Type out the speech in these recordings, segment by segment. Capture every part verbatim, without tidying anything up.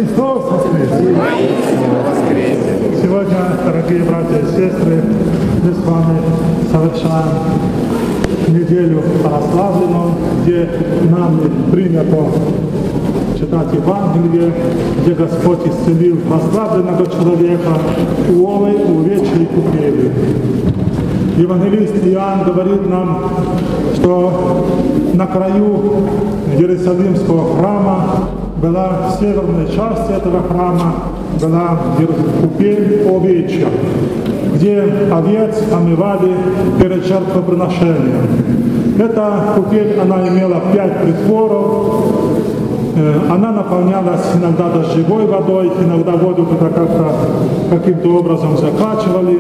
Христос воскрес! Сегодня, дорогие братья и сестры, мы с вами совершаем неделю православную, где нам принято читать Евангелие, где Господь исцелил расслабленного человека уволой, увечьей и купели. Евангелист Иоанн говорит нам, что на краю Иерусалимского храма была в северной части этого храма была купель овечья, где овец омывали перед жертвоприношением. Эта купель, она имела пять притворов, она наполнялась иногда дождевой водой, иногда воду как-то каким-то образом закачивали.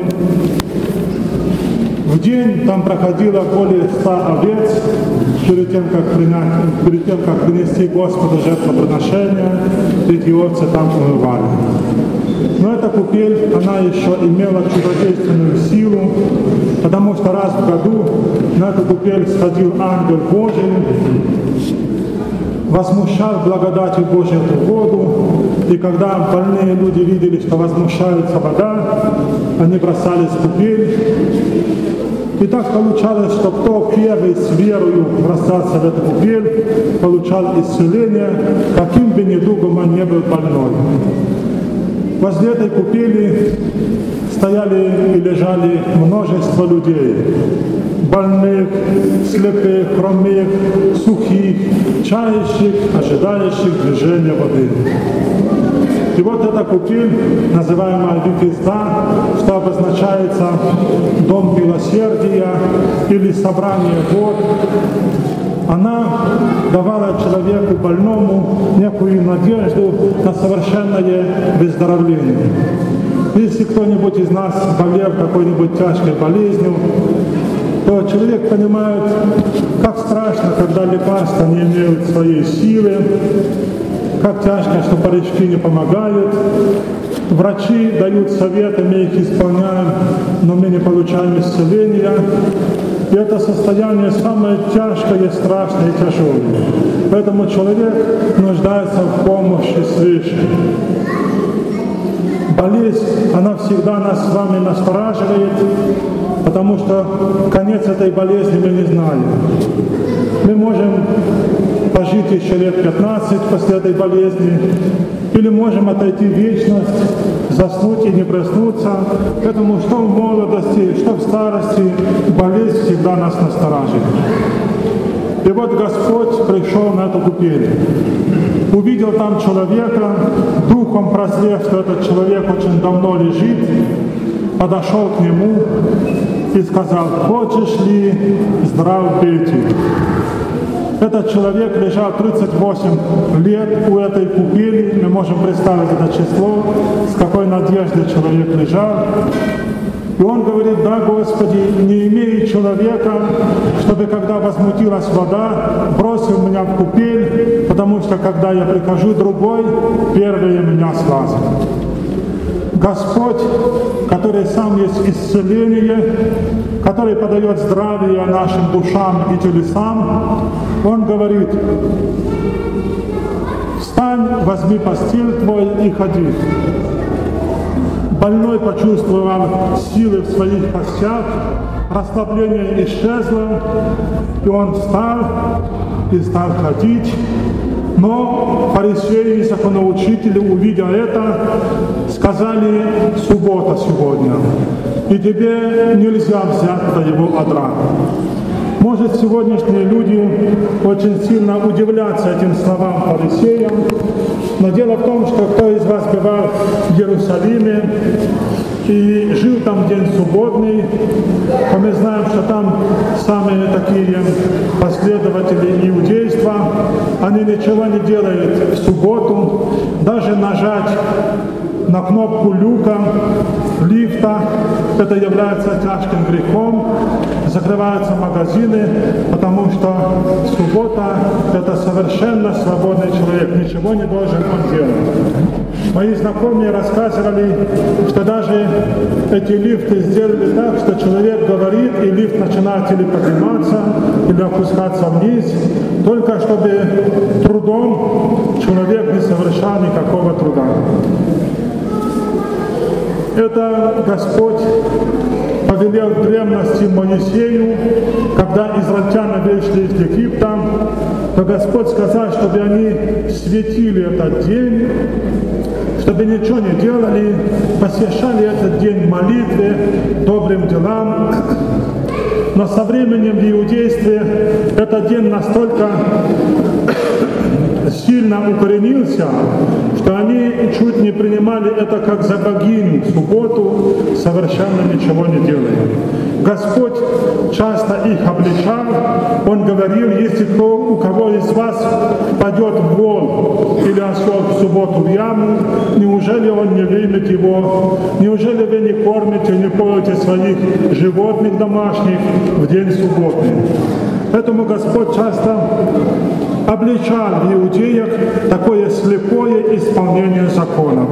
В день там проходило более ста овец, перед тем, как, принять, перед тем, как принести Господу жертвоприношение, эти овцы там умывали. Но эта купель, она еще имела чудодейственную силу, потому что раз в году на эту купель сходил ангел Божий, возмущал благодатью Божией эту воду, и когда больные люди видели, что возмущается вода, они бросались в купель. И так получалось, что кто первый с верою бросался в эту купель, получал исцеление, каким бы недугом он не был больной. Возле этой купели стояли и лежали множество людей. Больных, слепых, хромых, сухих, чающих, ожидающих движения воды. И вот эта купель, называемая Вифезда, что обозначается дом милосердия или собрание вод, она давала человеку больному некую надежду на совершенное выздоровление. Если кто-нибудь из нас болел какой-нибудь тяжкой болезнью, то человек понимает, как страшно, когда лекарства не имеют своей силы, как тяжко, что порошки не помогают. Врачи дают советы, мы их исполняем, но мы не получаем исцеления. И это состояние самое тяжкое, страшное и тяжелое. Поэтому человек нуждается в помощи свыше. Болезнь, она всегда нас с вами настораживает, потому что конец этой болезни мы не знаем. Мы можем пожить еще лет пятнадцать после этой болезни, или можем отойти в вечность, заснуть и не проснуться. Поэтому что в молодости, что в старости, болезнь всегда нас настораживает. И вот Господь пришел на эту купель. Увидел там человека, духом прозрев, что этот человек очень давно лежит, подошел к нему и сказал: «Хочешь ли здрав быть?» Этот человек лежал тридцать восемь лет у этой купели. Мы можем представить это число, с какой надеждой человек лежал. И он говорит: «Да, Господи, не имею человека, чтобы, когда возмутилась вода, бросил меня в купель, потому что, когда я прихожу другой, первые меня слазят». Господь, который сам есть исцеление, который подает здравие нашим душам и телесам, Он говорит: «Встань, возьми постель твой и ходи». Больной почувствовал силы в своих костях, расслабление исчезло, и он встал и стал ходить. Но фарисеи и законоучители, увидя это, сказали: «Суббота сегодня, и тебе нельзя взять твоего одра». Может, сегодняшние люди очень сильно удивляются этим словам фарисеям, но дело в том, что кто из вас бывал в Иерусалиме и жил там день субботний, то мы знаем, что там самые такие последователи иудейства, они ничего не делают в субботу, даже нажать на кнопку люка, лифта, это является тяжким грехом, закрываются магазины, потому что суббота – это совершенно свободный человек, ничего не должен он делать. Мои знакомые рассказывали, что даже эти лифты сделали так, что человек говорит, и лифт начинает или подниматься, или опускаться вниз, только чтобы трудом человек не совершал никакого труда. Это Господь повелел в древности Моисею, когда израильтяне вышли из Египта, то Господь сказал, чтобы они светили этот день, чтобы ничего не делали, посвящали этот день молитве, добрым делам. Но со временем в иудействе этот день настолько сильно укоренился, что они чуть не принимали это как за богиню, в субботу совершенно ничего не делая. Господь часто их обличал, Он говорил, если кто, у кого из вас падет вол или осел в субботу в яму, неужели он не вымет его? Неужели вы не кормите, не поете своих животных домашних в день субботы? Поэтому Господь часто обличал в иудеях такое слепое исполнение закона.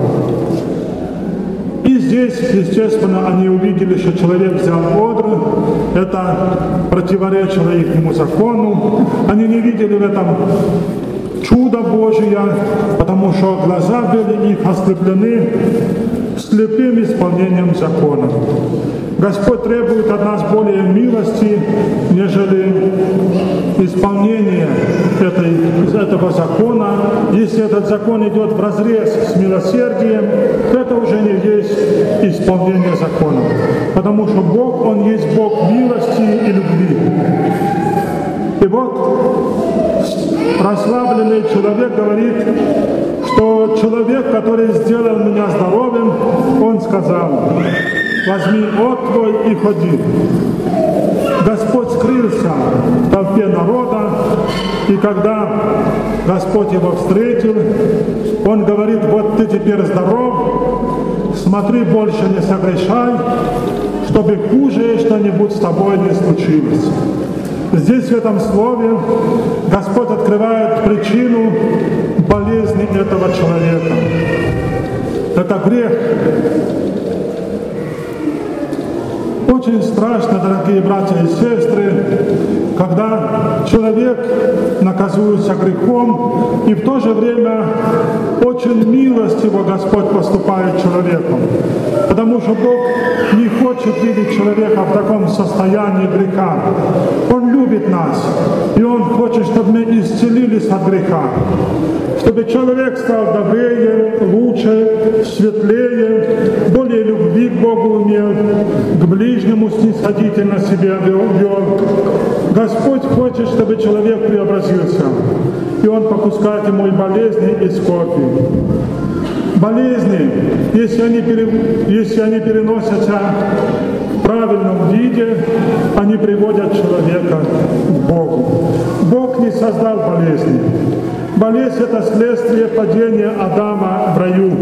И здесь, естественно, они увидели, что человек взял одр, это противоречило их закону. Они не видели в этом чудо Божие, потому что глаза были их ослеплены слепым исполнением закона. Господь требует от нас более милости, нежели исполнение этой, этого закона. Если этот закон идет вразрез с милосердием, то это уже не есть исполнение закона. Потому что Бог, Он есть Бог милости и любви. И вот расслабленный человек говорит, что человек, который сделал меня здоровым, он сказал: возьми от твой и ходи. Господь скрылся в толпе народа, и когда Господь его встретил, Он говорит: вот ты теперь здоров, смотри, больше не согрешай, чтобы хуже что-нибудь с тобой не случилось. Здесь в этом слове Господь открывает причину болезни этого человека. Это грех. Очень страшно, дорогие братья и сестры, когда человек наказуется грехом, и в то же время очень милостиво Господь поступает человеком. Потому что Бог не хочет видеть человека в таком состоянии греха. Он любит нас, и Он хочет, чтобы мы исцелились от греха. Чтобы человек стал добрее, лучше, светлее, более любви к Богу имел, к ближнему снисходительно себя вел. Господь хочет, чтобы человек преобразился, и Он попускает ему и болезни, и скорби. Болезни, если они, пере, если они переносятся в правильном виде, они приводят человека к Богу. Бог не создал болезни. Болезнь – это следствие падения Адама в раю.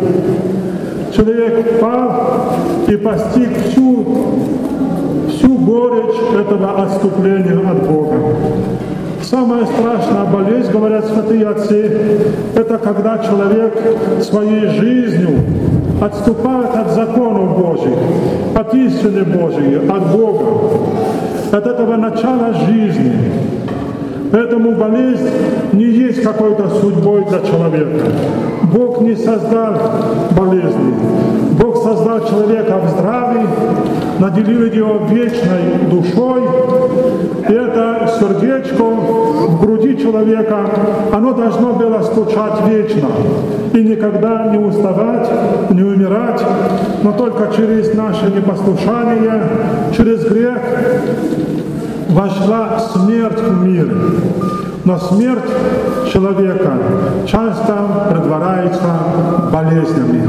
Человек пал и постиг всю, всю горечь этого отступления от Бога. Самая страшная болезнь, говорят святые отцы, это когда человек своей жизнью отступает от законов Божьих, от истины Божьей, от Бога, от этого начала жизни. Поэтому болезнь не есть какой-то судьбой для человека. Бог не создал болезни. Бог создал человека в здравии, наделил его вечной душой. И это сердечко в груди человека, оно должно было стучать вечно. И никогда не уставать, не умирать, но только через наше непослушание, через грех вошла смерть в мир. Но смерть человека часто предваряется болезнями.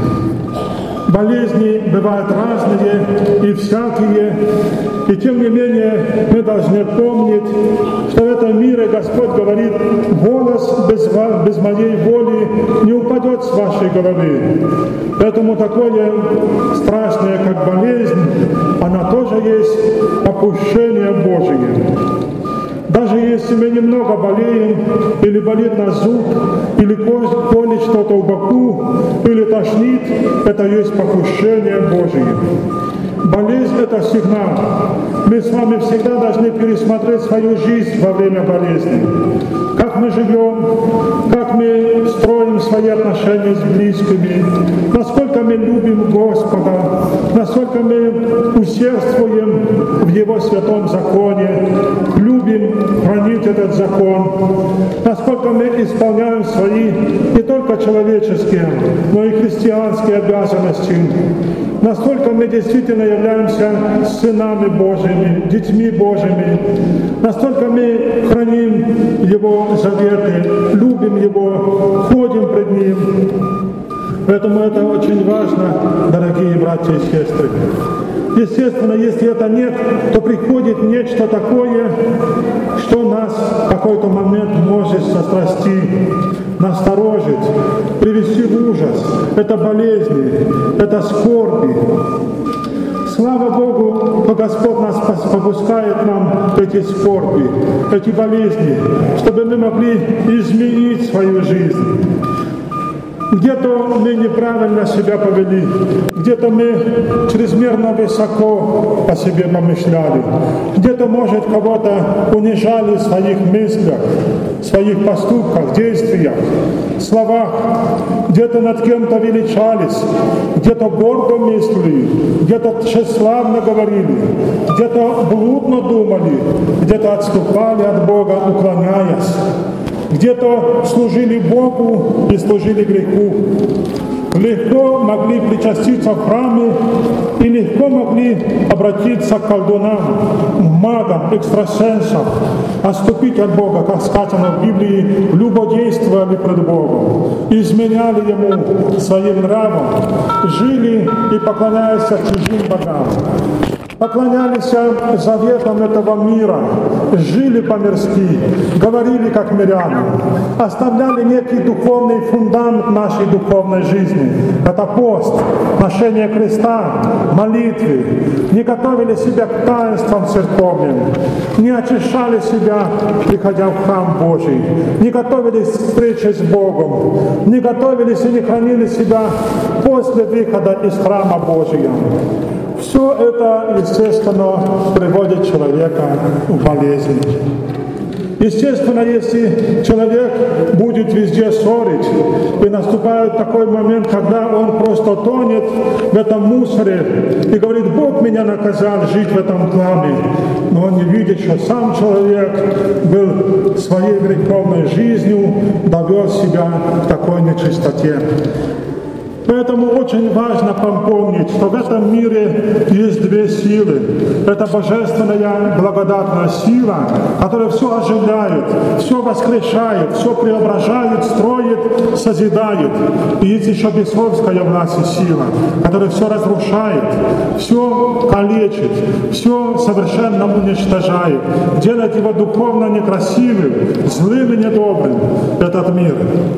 Болезни бывают разные и всякие, и тем не менее мы должны помнить, что в этом мире Господь говорит: волос без, без моей воли не упадет с вашей головы. Поэтому такое страшное, как болезнь, она тоже есть попущение Божие. Даже если мы немного болеем, или болит наш зуб, или колет что-то в боку, или тошнит, это есть попущение Божие. Болезнь – это сигнал. Мы с вами всегда должны пересмотреть свою жизнь во время болезни. Как мы живем, как мы строим свои отношения с близкими, насколько мы любим Господа, насколько мы усердствуем в Его святом законе, любим хранить этот закон, насколько мы исполняем свои не только человеческие, но и христианские обязанности, насколько мы действительно являемся сынами Божьими, детьми Божьими, настолько мы храним Его заветы, любим Его, ходим пред Ним. Поэтому это очень важно, дорогие братья и сестры. Естественно, если это нет, то приходит нечто такое, что нас в какой-то момент может сострасти, насторожить, привести в ужас. Это болезни, это скорби. Слава Богу, что Господь нас попускает нам эти скорби, эти болезни, чтобы мы могли изменить свою жизнь. Где-то мы неправильно себя повели, где-то мы чрезмерно высоко о себе помышляли, где-то, может, кого-то унижали в своих мыслях, в своих поступках, действиях, словах, где-то над кем-то величались, где-то гордо мыслили, где-то тщеславно говорили, где-то блудно думали, где-то отступали от Бога, уклоняясь. Где-то служили Богу и служили греху. Легко могли причаститься в храме и легко могли обратиться к колдунам, магам, экстрасенсам, отступить от Бога, как сказано в Библии, любодействовали пред Богом, изменяли Ему своим нравом, жили и поклоняясь чужим богам. Поклонялись заветам этого мира, жили по-мирски, говорили как миряне, оставляли некий духовный фундамент нашей духовной жизни. Это пост, ношение креста, молитвы, не готовили себя к таинствам церковным, не очищали себя, приходя в храм Божий, не готовились к встрече с Богом, не готовились и не хранили себя после выхода из храма Божия. Все это, естественно, приводит человека в болезнь. Естественно, если человек будет везде ссорить, и наступает такой момент, когда он просто тонет в этом мусоре и говорит: Бог меня наказал жить в этом хламе, но он не видит, что сам человек был своей греховной жизнью довел себя к такой нечистоте. Поэтому очень важно помнить, что в этом мире есть две силы. Это божественная благодатная сила, которая все оживляет, все воскрешает, все преображает, строит, созидает. И есть еще бесовская власть и сила, которая все разрушает, все калечит, все совершенно уничтожает, делает его духовно некрасивым, злым и недобрым, этот мир.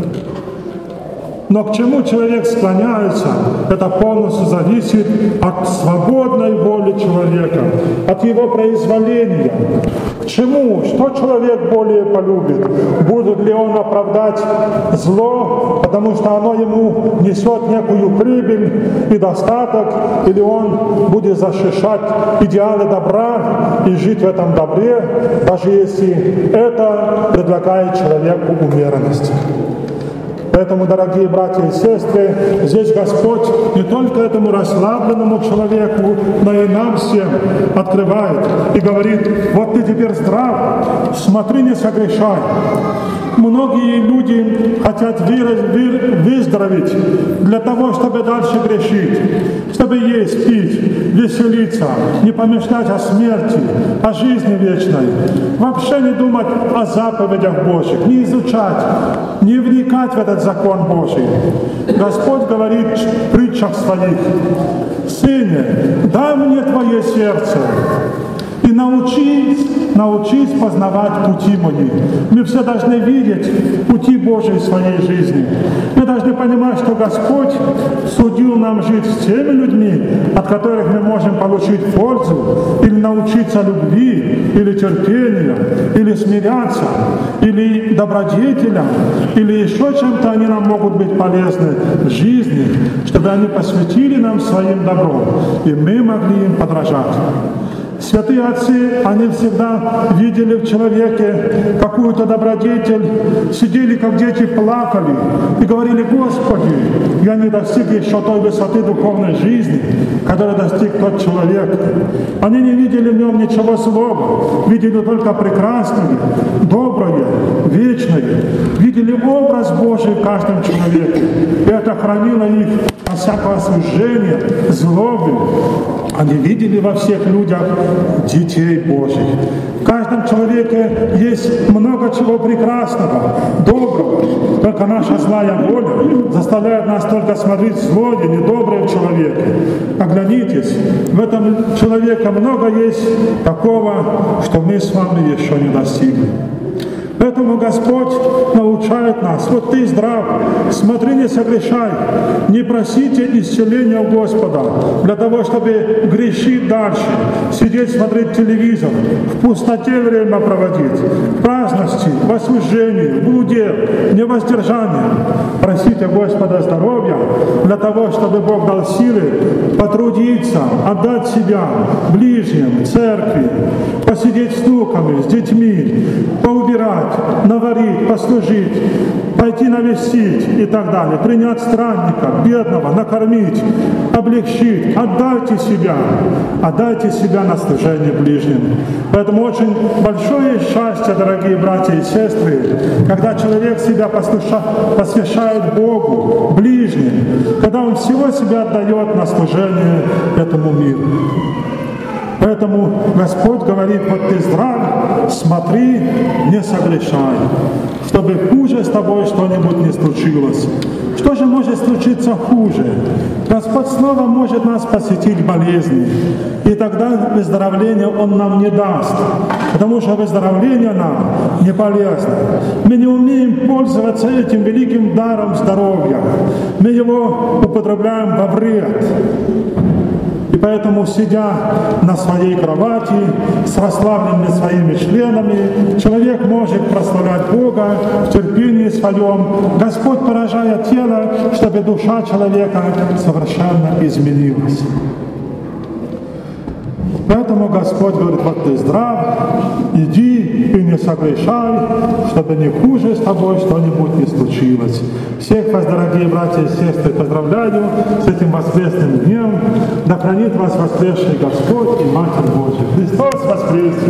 Но к чему человек склоняется, это полностью зависит от свободной воли человека, от его произволения. К чему? Что человек более полюбит? Будет ли он оправдать зло, потому что оно ему несет некую прибыль и достаток, или он будет защищать идеалы добра и жить в этом добре, даже если это предлагает человеку умеренность. Поэтому, дорогие братья и сестры, здесь Господь не только этому расслабленному человеку, но и нам всем открывает и говорит: вот ты теперь здрав, смотри, не согрешай. Многие люди хотят выздороветь для того, чтобы дальше грешить, чтобы есть, пить, веселиться, не помышлять о смерти, о жизни вечной, вообще не думать о заповедях Божьих, не изучать, не вникать в этот закон Божий. Господь говорит в притчах своих: «Сыне, дай мне твое сердце, И научись, научись познавать пути мои. Мы все должны видеть пути Божьи в своей жизни. Мы должны понимать, что Господь судил нам жить с теми людьми, от которых мы можем получить пользу, или научиться любви, или терпению, или смиряться, или добродетелям, или еще чем-то они нам могут быть полезны в жизни, чтобы они посвятили нам своим добром, и мы могли им подражать. Святые отцы, они всегда видели в человеке какую-то добродетель, сидели как дети, плакали и говорили: Господи, я не достиг еще той высоты духовной жизни, которой достиг тот человек. Они не видели в нем ничего злого, видели только прекрасное, доброе, вечное, видели образ Божий в каждом человеке. И это хранило их от всякого суждения, злобы. Они видели во всех людях детей Божьих. В каждом человеке есть много чего прекрасного, доброго. Только наша злая воля заставляет нас только смотреть злое, недоброе в человеке. Оглянитесь, в этом человеке много есть такого, что мы с вами еще не достигли. Поэтому Господь научает нас: вот ты здрав, смотри, не согрешай, не просите исцеления у Господа для того, чтобы грешить дальше, сидеть, смотреть телевизор, в пустоте время проводить, в праздности, в осуждении, в блуде, в невоздержании. Просите Господа здоровья для того, чтобы Бог дал силы потрудиться, отдать себя ближним, церкви, посидеть с внуками, с детьми, поубирать, наварить, послужить, пойти навестить и так далее, принять странника, бедного, накормить, облегчить. Отдайте себя, отдайте себя на служение ближним. Поэтому очень большое счастье, дорогие братья и сестры, когда человек себя послуша... посвящает Богу, ближним, когда он всего себя отдает на служение этому миру. Поэтому Господь говорит: вот ты здрав, смотри, не согрешай, чтобы хуже с тобой что-нибудь не случилось. Что же может случиться хуже? Господь снова может нас посетить болезни, и тогда выздоровление Он нам не даст, потому что выздоровление нам не полезно. Мы не умеем пользоваться этим великим даром здоровья. Мы его употребляем во вред. И поэтому, сидя на своей кровати с расслабленными своими членами, человек может прославлять Бога в терпении своем. Господь поражает тело, чтобы душа человека совершенно изменилась. Поэтому Господь говорит: вот ты здрав, иди и не согрешай, чтобы не хуже с тобой что-нибудь не случилось. Всех вас, дорогие братья и сестры, поздравляю с этим воскресным днем. Да хранит вас воскресший Господь и Матерь Божия. Христос воскрес!